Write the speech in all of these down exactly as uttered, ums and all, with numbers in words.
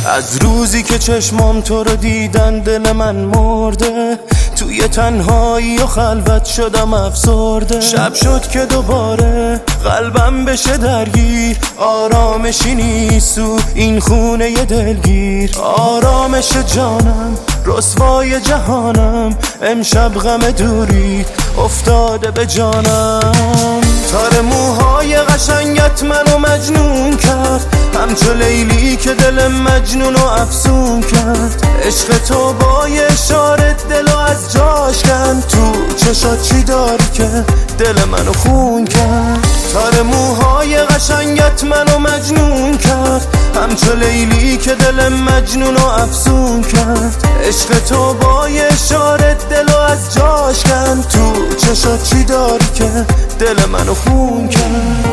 از روزی که چشمام تو رو دیدن دل من مرده، توی تنهایی و خلوت شدم افسرده. شب شد که دوباره قلبم بشه درگیر، آرامشی نیست تو این خونه ی دلگیر. آرامش جانم رسوای جهانم، امشب غم دوری افتاده به جانم. تار موهای قشنگت منو مجنون کرد، همچو لیلی که دل مجنون و افسون کرد. عشق تو با یه اشارت دلو از جاش کند، تو چشات چی داری که دل منو خون کرد. تار موهای قشنگت منو مجنون کرد، همچو لیلی که دل مجنون و افسون کرد. عشق تو با یه اشارت دلو از جاش کند، تو چشات چی داری که دل منو خون کرد.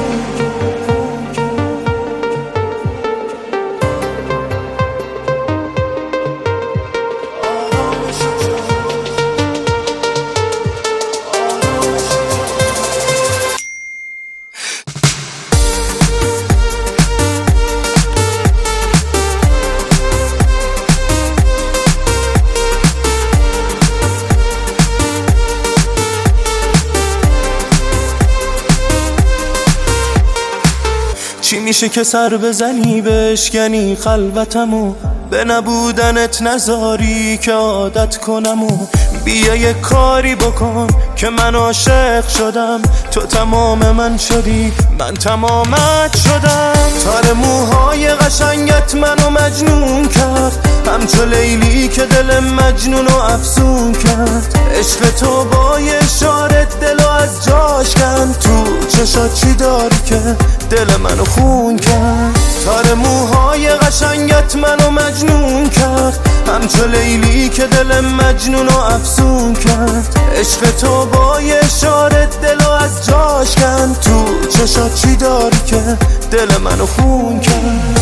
چی میشه که سر بزنی بشکنی خلوتمو، به نبودنت نذاری که عادت کنمو. بیا یه کاری بکن که من عاشق شدم، تو تمام من شدی من تمامت شدم. تار موهای قشنگت منو مجنون کرد، همچو لیلی که دل مجنون و افسون کرد. عشق تو با یه اشارت دلو از جاش کند، تو چشات چی داری که دل منو خون کرد. تار موهای قشنگت منو مجنون کرد، همچو لیلی که دل مجنون و افسون کرد. عشق تو با یه اشارت دلو از جاش کند، تو چشات چی داری که دل منو خون کرد.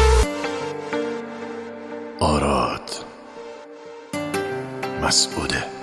آراد مسعوده.